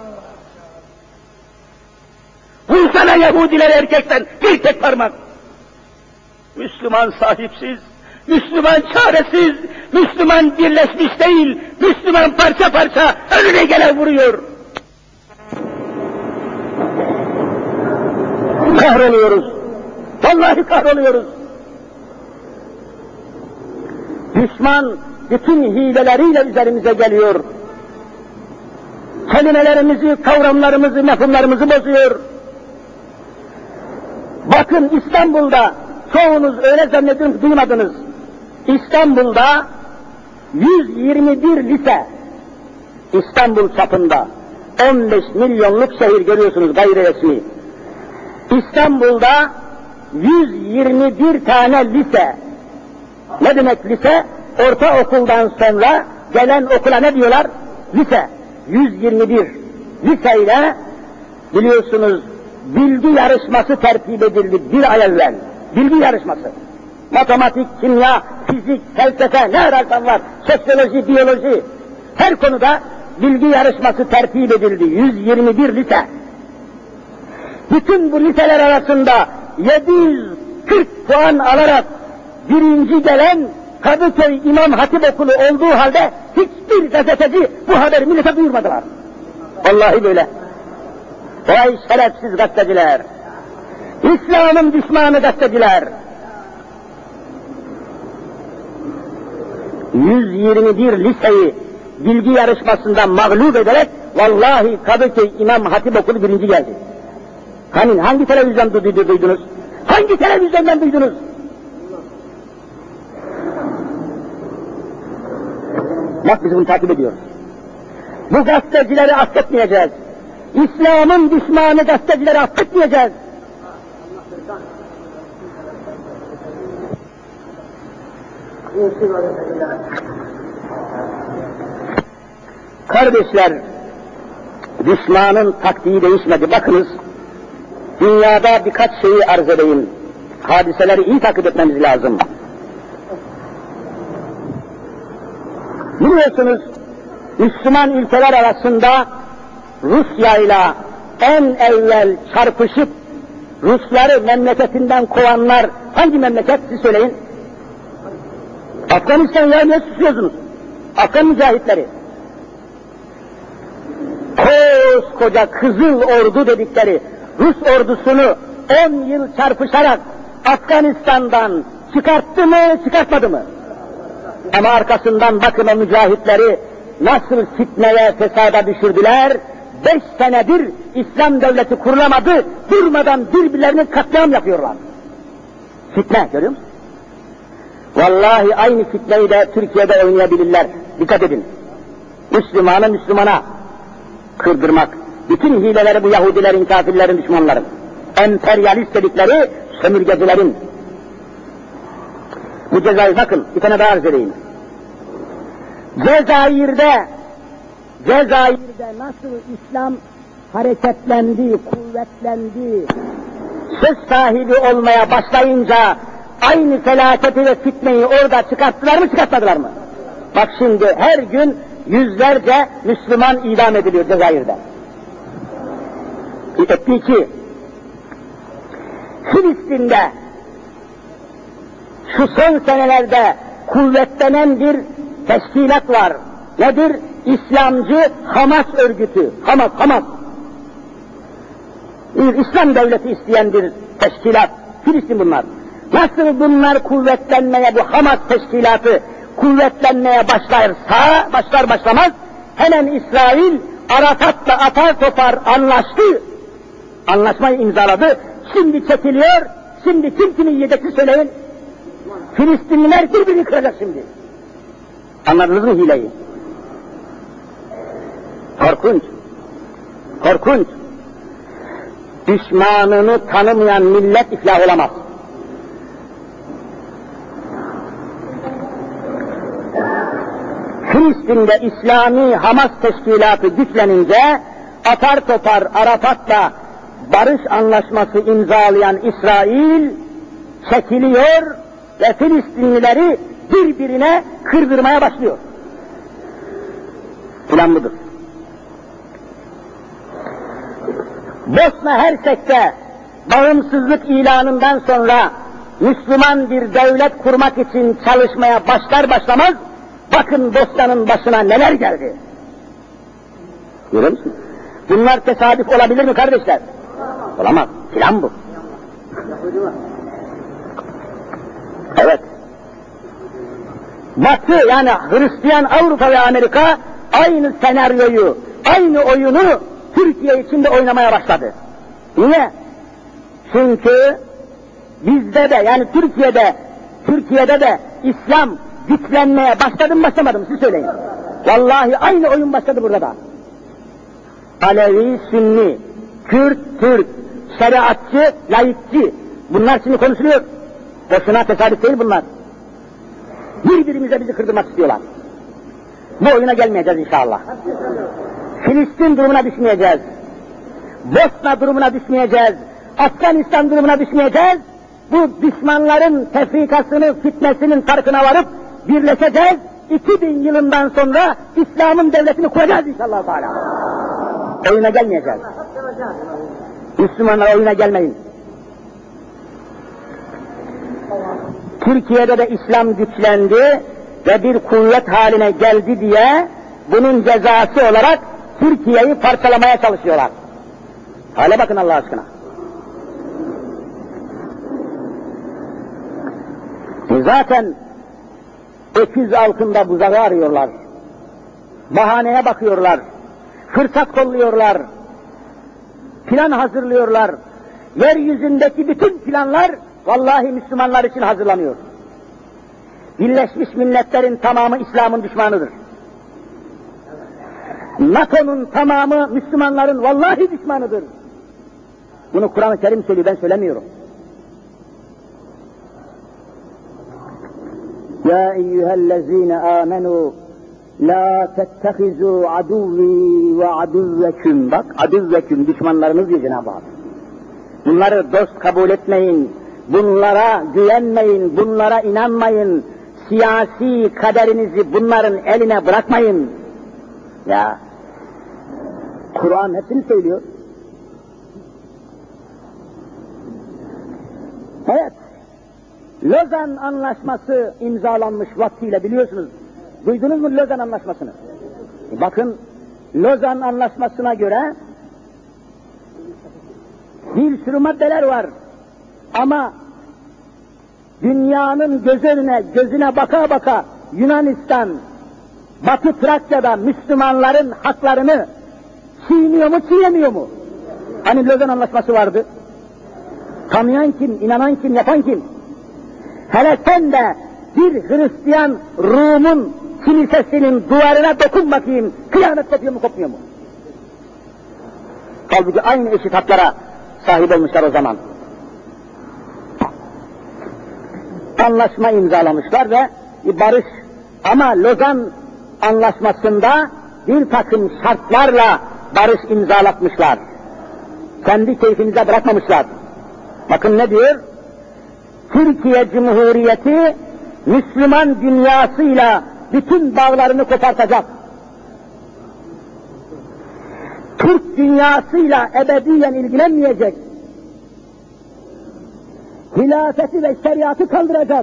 Vursana Yahudiler erkekten bir tek parmak. Müslüman sahipsiz, Müslüman çaresiz, Müslüman birleşmiş değil, Müslüman parça parça önüne gelen vuruyor. Kahroluyoruz. Vallahi kahroluyoruz. Düşman bütün hileleriyle üzerimize geliyor. Kelimelerimizi, kavramlarımızı, mefhumlarımızı bozuyor. Bakın İstanbul'da, çoğunuz öyle zannediyorum ki duymadınız. İstanbul'da 121 lise, İstanbul çapında 15 milyonluk şehir görüyorsunuz gayri resmi. İstanbul'da 121 tane lise. Ne demek lise? Ortaokuldan sonra gelen okula ne diyorlar? Lise. 121. Liseyle biliyorsunuz bilgi yarışması tertip edildi bir ay evvel. Bilgi yarışması. Matematik, kimya, fizik, felsefe ne ararsan var. Sosyoloji, biyoloji. Her konuda bilgi yarışması tertip edildi. 121 lise. Bütün bu liseler arasında 740 puan alarak birinci gelen Kadıköy İmam Hatip Okulu olduğu halde hiçbir gazeteci bu haberi millete duyurmadılar. Vallahi böyle. Vay şerefsiz gazeteciler! İslam'ın düşmanı gazeteciler! 121 liseyi bilgi yarışmasında mağlup ederek vallahi Kadıköy İmam Hatip Okulu birinci geldi. Hani hangi televizyonda duydunuz? Hangi televizyondan duydunuz? Bak biz bunu takip ediyoruz. Bu gazetecileri affetmeyeceğiz. İslam'ın düşmanı gazetecileri affetmeyeceğiz. Kardeşler, düşmanın taktiği değişmedi. Bakınız, dünyada birkaç şeyi arz edeyim. Hadiseleri iyi takip etmemiz lazım. Biliyorsunuz, Müslüman ülkeler arasında Rusya ile en evvel çarpışıp Rusları memleketinden kovanlar hangi memleket siz söyleyin? Afganistan ya, ne susuyorsunuz? Afgan mücahitleri. Koskoca Kızıl Ordu dedikleri Rus ordusunu 10 yıl çarpışarak Afganistan'dan çıkarttı mı, çıkartmadı mı? Ama arkasından bakın o mücahitleri nasıl fitneye, fesada düşürdüler. 5 senedir İslam devleti kurulamadı, durmadan birbirlerine katliam yapıyorlar. Fitne, görüyor musun? Vallahi aynı fitneyi de Türkiye'de oynayabilirler. Dikkat edin. Müslümanı Müslümana kırdırmak. Bütün hileleri bu Yahudilerin, kafirlerin, düşmanların. Emperyalist dedikleri sömürgecilerin. Bu Cezayir, bakın bir tane daha arz edeyim. Cezayir'de nasıl İslam hareketlendi, kuvvetlendi, söz sahibi olmaya başlayınca aynı felaketi ve fitneyi orada çıkarttılar mı, çıkartmadılar mı? Bak şimdi her gün yüzlerce Müslüman idam ediliyor Cezayir'de. Etti ki, Filistin'de şu son senelerde kuvvetlenen bir teşkilat var. Nedir? İslamcı Hamas örgütü. Hamas. Bir İslam devleti isteyen bir teşkilat. Filistin bunlar. Nasıl bunlar kuvvetlenmeye, bu Hamas teşkilatı kuvvetlenmeye başlar başlamaz, hemen İsrail Arafat'la apar topar anlaştı. Anlaşmayı imzaladı. Şimdi çekiliyor. Şimdi kim kimi yiyecek söyleyin. Filistinliler birbirini kıracak şimdi. Anladınız mı hileyi? Korkunç. Korkunç. Düşmanını tanımayan millet iflah olamaz. Filistin'de İslami Hamas teşkilatı güçlenince apar topar Arafat'la barış anlaşması imzalayan İsrail çekiliyor ve Filistinlileri birbirine kırdırmaya başlıyor. Plan budur. Bosna Hersek'te bağımsızlık ilanından sonra Müslüman bir devlet kurmak için çalışmaya başlar başlamaz, bakın Bosna'nın başına neler geldi. Görüyor musun? Bunlar tesadüf olabilir mi kardeşler? Olamaz. Plan bu. Evet. Batı, yani Hristiyan Avrupa ve Amerika aynı senaryoyu, aynı oyunu Türkiye için de oynamaya başladı. Niye? Çünkü bizde de, yani Türkiye'de de İslam güçlenmeye başladı mı başlamadı mı siz söyleyin. Vallahi aynı oyun başladı burada da. Alevi, Sünni, Kürt, Türk, şeriatçı, laikçi, bunlar şimdi konuşuluyor. Boşuna tesadüf değil bunlar. Birbirimize bizi kırdırmak istiyorlar. Bu oyuna gelmeyeceğiz inşallah. Filistin durumuna düşmeyeceğiz. Bosna durumuna düşmeyeceğiz. Afganistan durumuna düşmeyeceğiz. Bu düşmanların tefrikasını, fitnesinin farkına varıp birleşeceğiz. 2000 yılından sonra İslam'ın devletini kuracağız inşallah Teala. Oyuna gelmeyeceğiz. Müslümanlar oyuna gelmeyin. Türkiye'de de İslam güçlendi ve bir kuvvet haline geldi diye bunun cezası olarak Türkiye'yi parçalamaya çalışıyorlar. Hale bakın Allah aşkına. Zaten öküz altında buzağı arıyorlar. Bahaneye bakıyorlar. Fırsat kolluyorlar. Plan hazırlıyorlar. Yeryüzündeki bütün planlar vallahi Müslümanlar için hazırlanıyor. Birleşmiş Milletler'in tamamı İslam'ın düşmanıdır. NATO'nun tamamı Müslümanların vallahi düşmanıdır. Bunu Kur'an-ı Kerim söylüyor, ben söylemiyorum. Ya eyyühellezine amenu la tettehizu aduvvi ve aduvveküm. Bak, aduvveküm, düşmanlarınız diyor Cenab-ı Hak. Bunları dost kabul etmeyin, bunlara güvenmeyin, bunlara inanmayın, siyasi kaderinizi bunların eline bırakmayın. Ya, Kur'an hepsini söylüyor. Evet, Lozan Anlaşması imzalanmış vaktiyle, biliyorsunuz. Duydunuz mu Lozan Anlaşması'nı? Bakın, Lozan Anlaşması'na göre bir sürü maddeler var. Ama dünyanın gözüne baka baka Yunanistan, Batı Trakya'da Müslümanların haklarını çiğniyor mu, çiğnemiyor mu? Hani Lozan Anlaşması vardı. Tanıyan kim, inanan kim, yapan kim? Hele sen de bir Hristiyan Rum'un kilisesinin duvarına dokun bakayım, kıyamet kopuyor mu, kopmuyor mu? Halbuki aynı eşit haklara sahip olmuşlar o zaman. Anlaşma imzalamışlar ve barış, ama Lozan Anlaşması'nda bir takım şartlarla barış imzalatmışlar. Kendi keyfinize bırakmamışlar. Bakın ne diyor? Türkiye Cumhuriyeti Müslüman dünyasıyla bütün bağlarını kopartacak. Türk dünyasıyla ebediyen ilgilenmeyecek. Hilafeti ve şeriatı kaldıracak.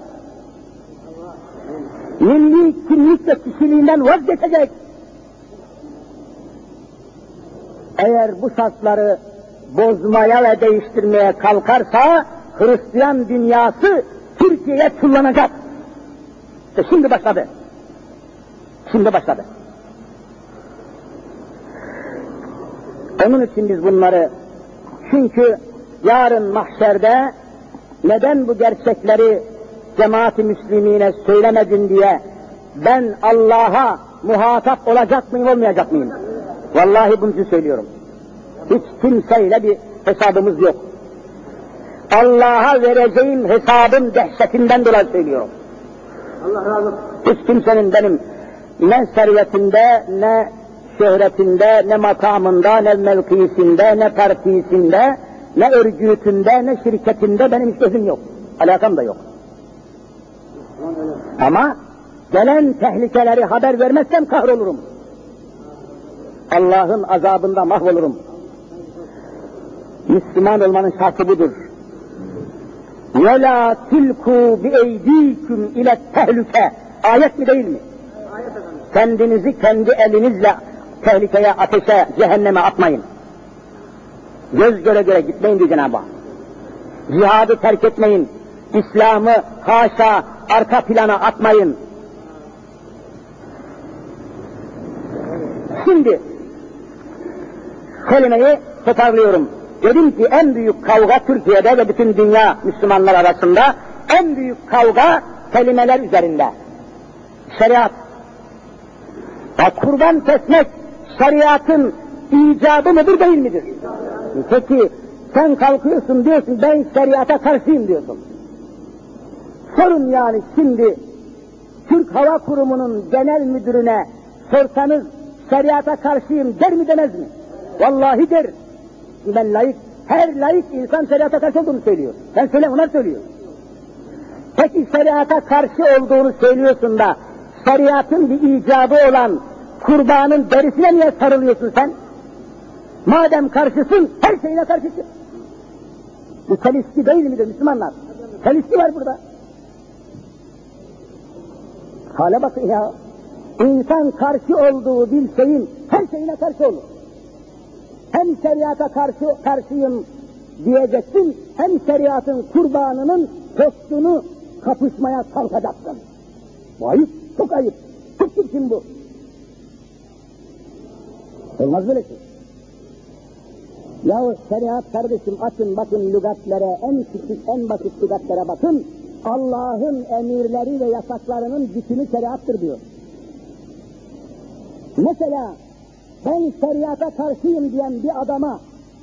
Milli kimlik ve kişiliğinden vazgeçecek. Eğer bu şartları bozmaya ve değiştirmeye kalkarsa Hristiyan dünyası Türkiye'ye tullanacak. İşte şimdi başladı. Şimdi başladı. Onun için biz bunları, çünkü yarın mahşerde neden bu gerçekleri cemaat-i müslimine söylemedin diye ben Allah'a muhatap olacak mıyım, olmayacak mıyım? Vallahi bunu için söylüyorum. Hiç kimseyle bir hesabımız yok. Allah'a vereceğim hesabın dehşetinden dolayı söylüyorum. Allah razı olsun. Hiç kimsenin benim ne servetinde, ne şöhretinde, ne makamında, ne mevkisinde, ne partisinde, ne örgütünde, ne şirketinde benim hiç gözüm yok. Alakam da yok. Ama gelen tehlikeleri haber vermezsem kahrolurum. Allah'ın azabında mahvolurum. Müslüman olmanın şartı budur. وَلَا تِلْكُوا بِاَيْد۪يكُمْ اِلَى التَّهْلُكَ. Ayet mi değil mi? Kendinizi kendi elinizle tehlikeye, ateşe, cehenneme atmayın. Göz göre göre gitmeyin diyor Cenab-ı Hak. Cihadı terk etmeyin. İslam'ı haşa arka plana atmayın. Şimdi kelimeyi toparlıyorum. Dedim ki en büyük kavga Türkiye'de ve bütün dünya Müslümanlar arasında en büyük kavga kelimeler üzerinde. Şeriat. Kurban kesmek şeriatın icabı mıdır, değil midir? Peki sen kalkıyorsun diyorsun ben şeriata karşıyım diyorsun. Sorun yani şimdi Türk Hava Kurumu'nun genel müdürüne sorsanız şeriata karşıyım der mi demez mi? Vallahi der. Ben layık, her layık insan şeriata karşı olduğunu söylüyor. Ben söyleyeyim, onlar söylüyor. Peki şeriata karşı olduğunu söylüyorsun da şeriatın bir icabı olan kurbanın derisine niye sarılıyorsun sen? Madem karşısın, her şeyine karşısın. Bu çelişki değil midir Müslümanlar? Çelişki var burada. Hale bakın ya. İnsan karşı olduğu bir şeyin her şeyine karşı olur. Hem şeriata karşıyım diyeceksin, hem şeriatın kurbanının postunu kapışmaya kalkacaksın. Bu ayıp, çok ayıp. Çok çirkin bu. Olmaz böyle şey. Yahu şeriat kardeşim, açın bakın lügatlere, en küçük, en basit lügatlere bakın. Allah'ın emirleri ve yasaklarının bütünü şeriattır diyor. Mesela ben şeriata karşıyım diyen bir adama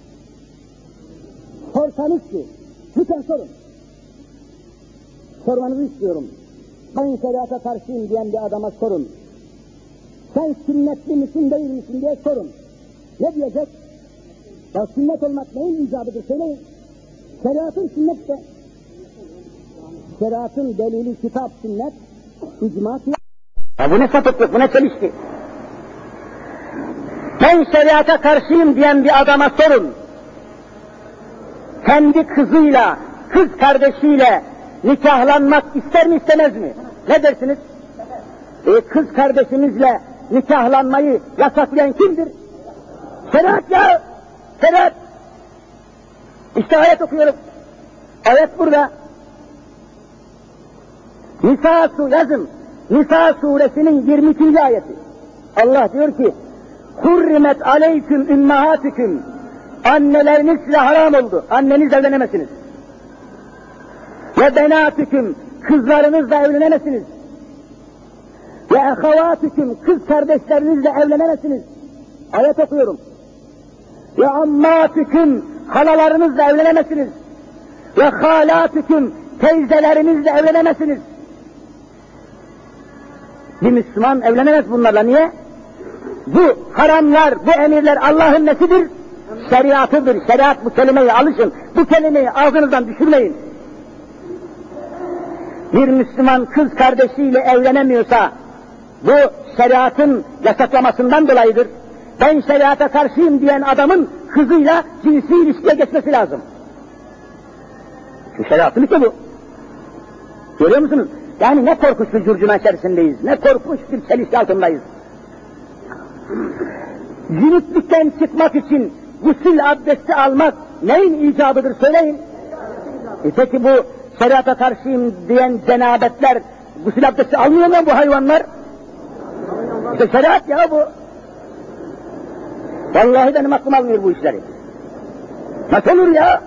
sorsanız ki, lütfen sorun. Sormanızı istiyorum. Ben şeriata karşıyım diyen bir adama sorun. Sen sünnetli misin değil misin diye sorun. Ne diyecek? Ya sünnet olmak neyin icabıdır söyleyin. Şeriatın sünnet de. Şeriatın delili kitap sünnet, icma sünnet. Ya bu ne sapıklık, bu ne çelişki? Ben şeriata karşıyım diyen bir adama sorun. Kendi kızıyla, kız kardeşiyle nikahlanmak ister mi istemez mi? Ne dersiniz? Kız kardeşimizle nikahlanmayı yasaklayan kimdir? Şeriat ya! Şeriat! İşte ayet okuyorum. Ayet burada. Yazın. Nisa suresinin 22. ayeti. Allah diyor ki, Hurrimet aleyküm ümmahatüküm. Anneleriniz size haram oldu. Annenizle evlenemezsiniz. Ve benatüküm. Kızlarınızla evlenemezsiniz. Ve ehavatüküm. Kız kardeşlerinizle evlenemezsiniz. Ayet okuyorum. Ve ammatüküm. Halalarınızla evlenemezsiniz. Ve halatüküm. Teyzelerinizle evlenemezsiniz. Bir Müslüman evlenemez bunlarla. Niye? Bu haramlar, bu emirler Allah'ın nesidir? Şeriatıdır. Şeriat, bu kelimeyi alışın. Bu kelimeyi ağzınızdan düşürmeyin. Bir Müslüman kız kardeşiyle evlenemiyorsa, bu şeriatın yasaklamasından dolayıdır. Ben şeriata karşıyım diyen adamın kızıyla cinsi ilişkiye geçmesi lazım. Şu şeriatın işte bu. Görüyor musunuz? Yani ne korkunç bir curcuna içerisindeyiz, ne korkunç bir çelişki altındayız. Cünüplükten çıkmak için gusül abdesti almak neyin icabıdır söyleyin? Peki bu şeriata karşıyım diyen cenabetler gusül abdesti almıyor mu bu hayvanlar? İşte şeriat ya bu. Vallahi benim aklım almıyor bu işleri. Nasıl olur ya?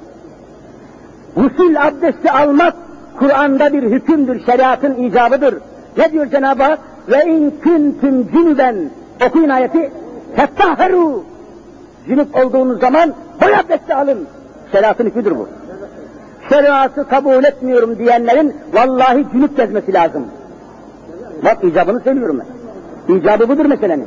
Gusül abdesti almak Kur'an'da bir hükümdür, şeriatın icabıdır. Ne diyor Cenab-ı Hak? Ve in kuntum cünüben, okuyun ayeti. Fettahharu, cünüp olduğunuz zaman boy abdesti alın. Şeriatın hükmüdür bu. Şeriatı kabul etmiyorum diyenlerin vallahi cünüp gezmesi lazım. Bak icabını söylüyorum ben. İcabı budur meselenin.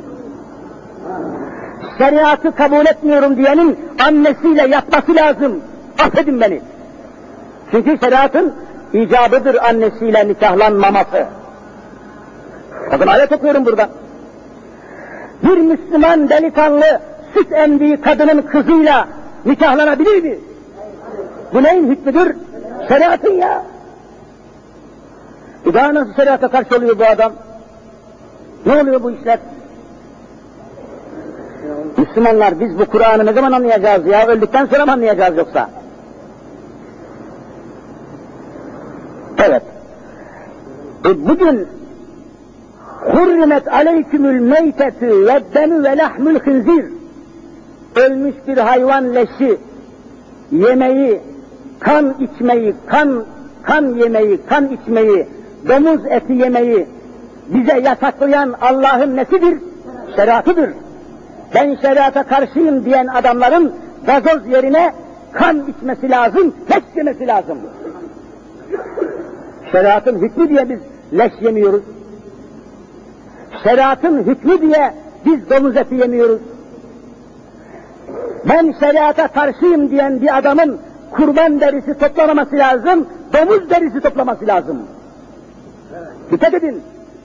Şeriatı kabul etmiyorum diyenin annesiyle yatması lazım. Affedin beni. Çünkü şeriatın icabıdır annesiyle nikahlanmaması. Bakın ayet okuyorum burada. Bir Müslüman delikanlı süt emdiği kadının kızıyla nikahlanabilir mi? Bu neyin hükmüdür? Şeriatın ya. Daha nasıl şeriata karşı oluyor bu adam? Ne oluyor bu işler? Müslümanlar biz bu Kur'an'ı ne zaman anlayacağız ya? Öldükten sonra mı anlayacağız yoksa? Evet. Bugün hurrimet aleykümül meytetü ve demü ve lahmül hınzir, ölmüş bir hayvan leşi yemeği, kan içmeyi, kan yemeyi, kan içmeyi, domuz eti yemeyi bize yasaklayan Allah'ın nesidir? Şeriatıdır. Ben şeriata karşıyım diyen adamların gazoz yerine kan içmesi lazım, leş yemesi lazım. Şeriatın hükmü diye biz leş yemiyoruz. Şeriatın hükmü diye biz domuz eti yemiyoruz. Ben şeriata karşıyım diyen bir adamın kurban derisi toplamaması lazım, domuz derisi toplaması lazım. Dikkat edin.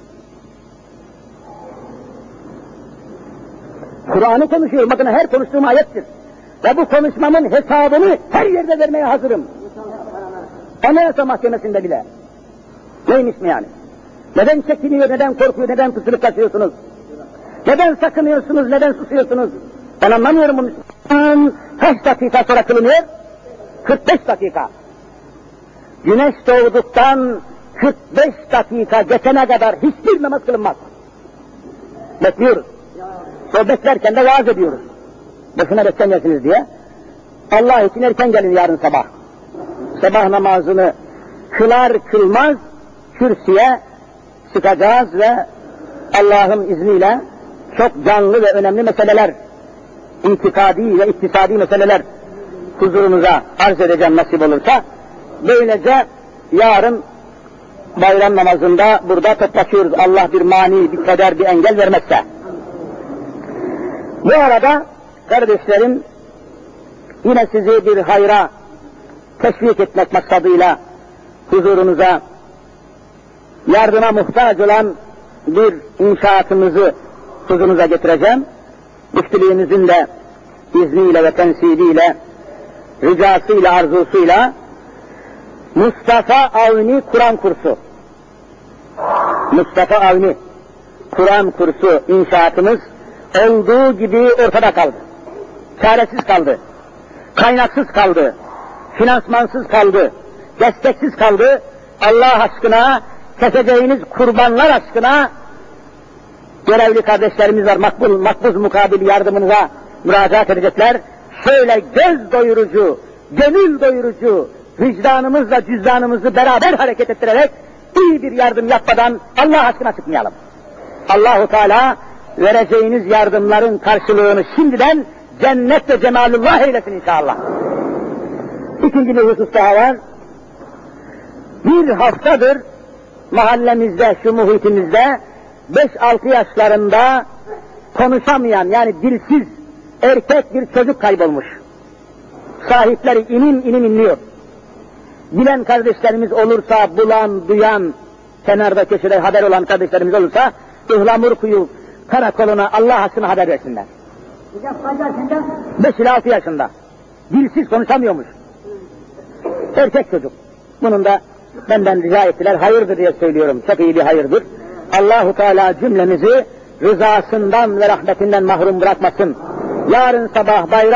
Kur'an'ı konuşuyorum, bakın her konuştuğum ayettir. Ve bu konuşmamın hesabını her yerde vermeye hazırım. Anayasa Mahkemesi'nde bile. Neymiş mi yani? Neden çekiniyor, neden korkuyor, neden tutulup kaçıyorsunuz? Neden sakınıyorsunuz, neden susuyorsunuz? Ben anlamıyorum bunu. Kaç dakika sonra kılınıyor? 45 dakika. Güneş doğduktan 45 dakika geçene kadar hiçbir namaz kılınmaz. Bekliyoruz. O beklerken de vaaz ediyoruz. Boşuna beklemeyesiniz diye. Allah için erken gelin yarın sabah. Sabah namazını kılar kılmaz kürsüye çıkacağız ve Allah'ın izniyle çok canlı ve önemli meseleler, itikadi ve iktisadi meseleler huzurunuza arz edeceğim nasip olursa. Böylece yarın bayram namazında burada toplaşıyoruz. Allah bir mani, bir keder, bir engel vermezse. Bu arada kardeşlerim, yine sizi bir hayra teşvik etmek maksadıyla huzurunuza yardıma muhtaç olan bir inşaatımızı huzurunuza getireceğim. Müftülüğümüzün de izniyle ve tensibiyle, ricasıyla, arzusuyla Mustafa Avni Kur'an kursu. Mustafa Avni Kur'an kursu inşaatımız olduğu gibi ortada kaldı. Çaresiz kaldı. Kaynaksız kaldı. Finansmansız kaldı. Desteksiz kaldı. Allah aşkına, keseceğiniz kurbanlar aşkına görevli kardeşlerimiz var. Makbuz mukabil yardımınıza müracaat edecekler. Şöyle göz doyurucu, gönül doyurucu, vicdanımızla cüzdanımızı beraber hareket ettirerek iyi bir yardım yapmadan Allah aşkına çıkmayalım. Allahu Teala vereceğiniz yardımların karşılığını şimdiden cennet ve cemalullah eylesin inşallah. İkinci bir husus daha var. Bir haftadır mahallemizde, şu muhitimizde 5-6 yaşlarında konuşamayan, yani dilsiz erkek bir çocuk kaybolmuş. Sahipleri inim inim inliyor. Bilen kardeşlerimiz olursa, bulan, duyan, kenarda köşede haber olan kardeşlerimiz olursa, Ihlamurkuyu karakoluna Allah aşkına haber versinler. 5 ila 6 yaşında. Dilsiz, konuşamıyormuş. Erkek çocuk. Bunun da benden rica ettiler, hayırdır diye söylüyorum. Çok iyi bir hayırdır. Allahu Teala cümlemizi rızasından ve rahmetinden mahrum bırakmasın. Yarın sabah bayram